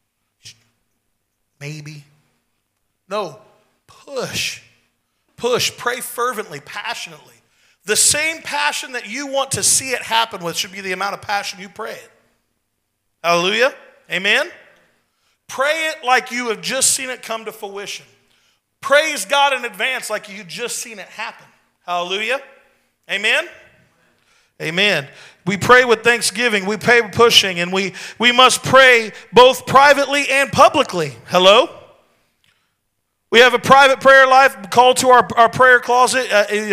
maybe. No, push. Push. Pray fervently, passionately. The same passion that you want to see it happen with should be the amount of passion you pray it. Hallelujah. Amen. Pray it like you have just seen it come to fruition. Praise God in advance like you just seen it happen. Hallelujah. Amen. Amen. We pray with thanksgiving. We pray with pushing. And we must pray both privately and publicly. Hello? We have a private prayer life called to our prayer closet.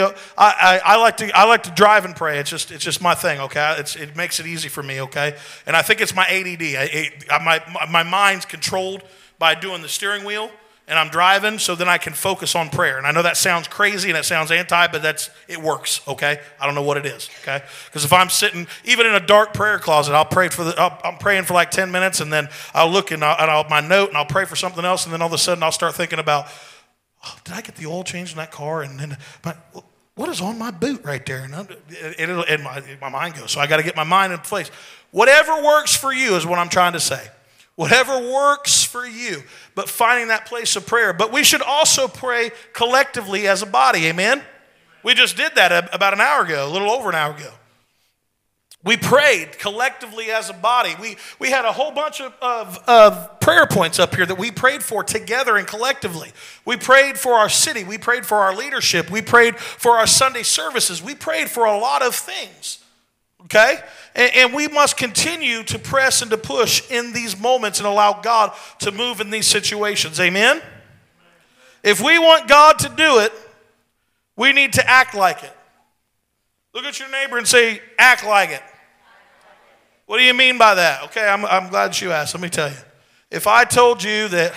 I like to drive and pray. It's just my thing, okay? It makes it easy for me, okay? And I think it's my ADD. My mind's controlled by doing the steering wheel. And I'm driving, so then I can focus on prayer. And I know that sounds crazy and it sounds anti, but it works, okay? I don't know what it is, okay? Because if I'm sitting, even in a dark prayer closet, I'm praying for like 10 minutes, and then I'll look at my note, and I'll pray for something else, and then all of a sudden I'll start thinking about, did I get the oil changed in that car? And then, what is on my boot right there? And my mind goes. So I got to get my mind in place. Whatever works for you is what I'm trying to say. Whatever works for you, but finding that place of prayer. But we should also pray collectively as a body, amen? We just did that about an hour ago, a little over an hour ago. We prayed collectively as a body. We had a whole bunch of prayer points up here that we prayed for together and collectively. We prayed for our city. We prayed for our leadership. We prayed for our Sunday services. We prayed for a lot of things. Okay? And we must continue to press and to push in these moments and allow God to move in these situations. Amen? If we want God to do it, we need to act like it. Look at your neighbor and say, act like it. What do you mean by that? Okay, I'm glad you asked. Let me tell you. If I told you that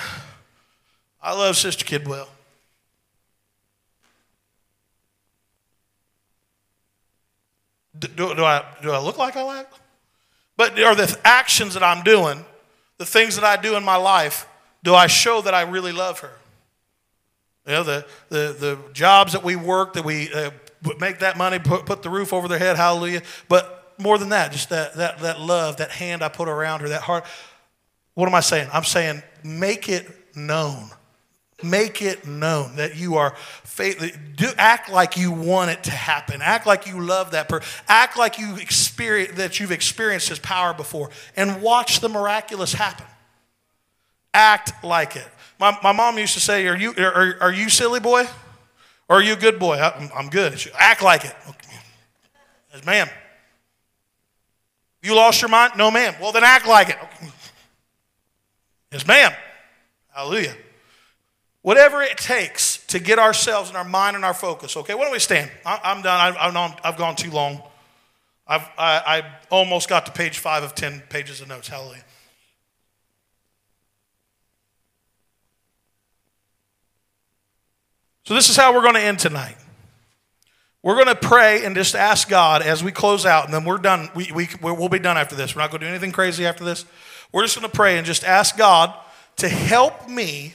I love Sister Kidwell, do I look like I like? But are the actions that I'm doing, the things that I do in my life, do I show that I really love her? You know, the jobs that we work, that we make that money, put the roof over their head, hallelujah. But more than that, just that love, that hand I put around her, that heart. What am I saying? I'm saying make it known. Make it known that you are faithful. Act like you want it to happen. Act like you love that person. Act like you've experienced his power before. And watch the miraculous happen. Act like it. My mom used to say, are you silly boy? Or are you a good boy? I'm good. Act like it. Okay. Yes, ma'am. You lost your mind? No, ma'am. Well, then act like it. Okay. Yes, ma'am. Hallelujah. Whatever it takes to get ourselves and our mind and our focus. Okay, why don't we stand? I'm done. I know I've gone too long. I almost got to page 5 of 10 pages of notes. Hallelujah. So this is how we're going to end tonight. We're going to pray and just ask God as we close out, and then we're done. We'll be done after this. We're not going to do anything crazy after this. We're just going to pray and just ask God to help me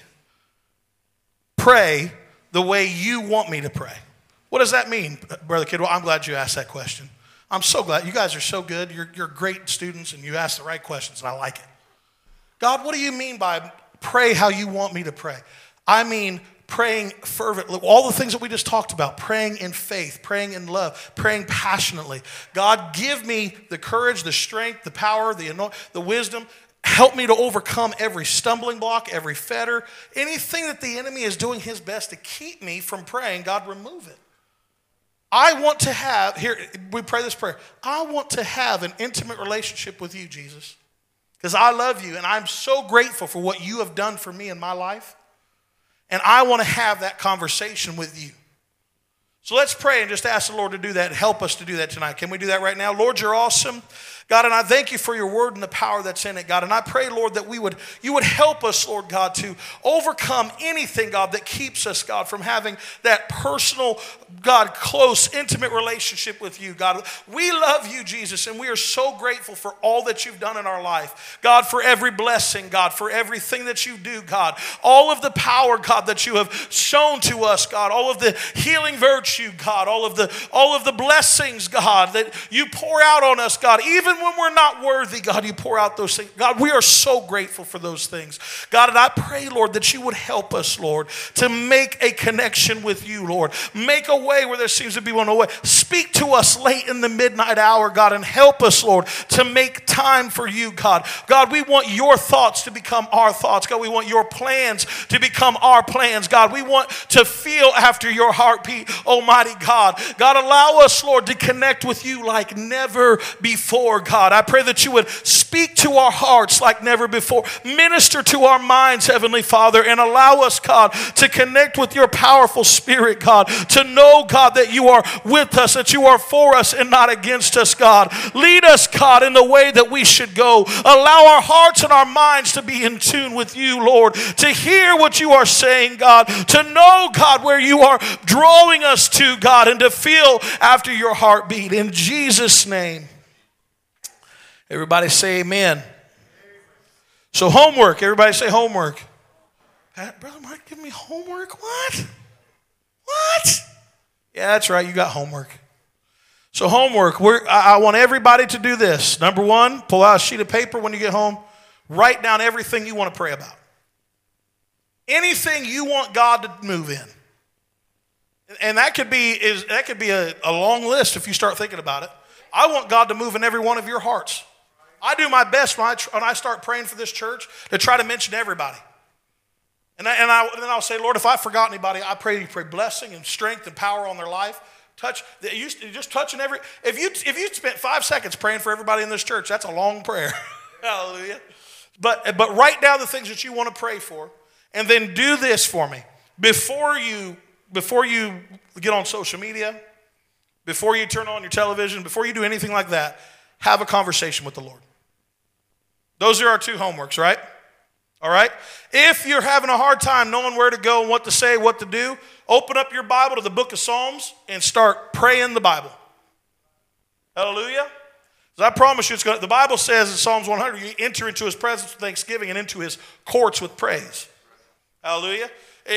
pray the way you want me to pray. What does that mean, Brother Kid? Well, I'm glad you asked that question. I'm so glad. You guys are so good. You're great students, and you ask the right questions, and I like it. God, what do you mean by pray how you want me to pray? I mean praying fervently. All the things that we just talked about. Praying in faith, praying in love, praying passionately. God, give me the courage, the strength, the power, the wisdom. Help me to overcome every stumbling block, every fetter, anything that the enemy is doing his best to keep me from praying. God, remove it. I want to have, here, we pray this prayer. I want to have an intimate relationship with you, Jesus, because I love you and I'm so grateful for what you have done for me in my life. And I want to have that conversation with you. So let's pray and just ask the Lord to do that and help us to do that tonight. Can we do that right now? Lord, you're awesome. God, and I thank you for your word and the power that's in it, God. And I pray, Lord, that you would help us, Lord God, to overcome anything, God, that keeps us, God, from having that personal, God, close, intimate relationship with you, God. We love you, Jesus, and we are so grateful for all that you've done in our life. God, for every blessing, God, for everything that you do, God. All of the power, God, that you have shown to us, God. All of the healing virtue, God. All of the blessings, God, that you pour out on us, God. Even when we're not worthy, God, you pour out those things. God, we are so grateful for those things. God, and I pray, Lord, that you would help us, Lord, to make a connection with you, Lord. Make a way where there seems to be no way. Speak to us late in the midnight hour, God, and help us, Lord, to make time for you, God. God, we want your thoughts to become our thoughts. God, we want your plans to become our plans. God, we want to feel after your heartbeat, Almighty God. God, allow us, Lord, to connect with you like never before, God. I pray that you would speak to our hearts like never before. Minister to our minds, Heavenly Father, and allow us, God, to connect with your powerful Spirit, God, to know, God, that you are with us, that you are for us and not against us, God. Lead us, God, in the way that we should go. Allow our hearts and our minds to be in tune with you, Lord, to hear what you are saying, God, to know, God, where you are drawing us to, God, and to feel after your heartbeat. In Jesus' name. Everybody say amen. So homework. Everybody say homework. Brother Mike, give me homework? What? Yeah, that's right. You got homework. So homework. I want everybody to do this. Number one, pull out a sheet of paper when you get home. Write down everything you want to pray about. Anything you want God to move in. And that could be a long list if you start thinking about it. I want God to move in every one of your hearts. I do my best when I start praying for this church to try to mention everybody. And then I'll say, Lord, if I forgot anybody, I pray you pray blessing and strength and power on their life. Just touching every. If you spent 5 seconds praying for everybody in this church, that's a long prayer. Hallelujah. But write down the things that you want to pray for, and then do this for me before you get on social media, before you turn on your television, before you do anything like that. Have a conversation with the Lord. Those are our 2 homeworks, right? All right? If you're having a hard time knowing where to go and what to say, what to do, open up your Bible to the book of Psalms and start praying the Bible. Hallelujah. I promise you, the Bible says in Psalms 100, you enter into his presence with thanksgiving and into his courts with praise. Hallelujah.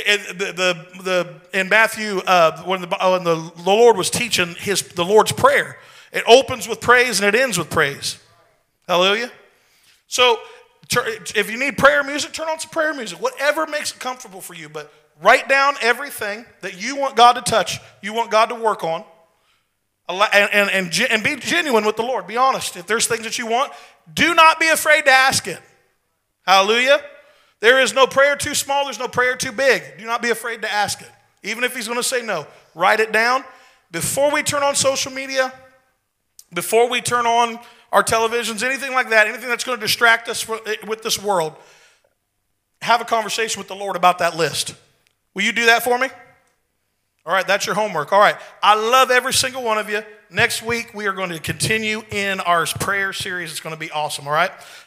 In Matthew, when the Lord was teaching the Lord's Prayer, it opens with praise and it ends with praise. Hallelujah. So If you need prayer music, turn on some prayer music. Whatever makes it comfortable for you. But write down everything that you want God to touch, you want God to work on. And be genuine with the Lord. Be honest. If there's things that you want, do not be afraid to ask it. Hallelujah. There is no prayer too small. There's no prayer too big. Do not be afraid to ask it. Even if he's going to say no, write it down. Before we turn on social media, before we turn on our televisions, anything like that, anything that's going to distract us with this world, have a conversation with the Lord about that list. Will you do that for me? All right, that's your homework. All right, I love every single one of you. Next week, we are going to continue in our prayer series. It's going to be awesome, all right?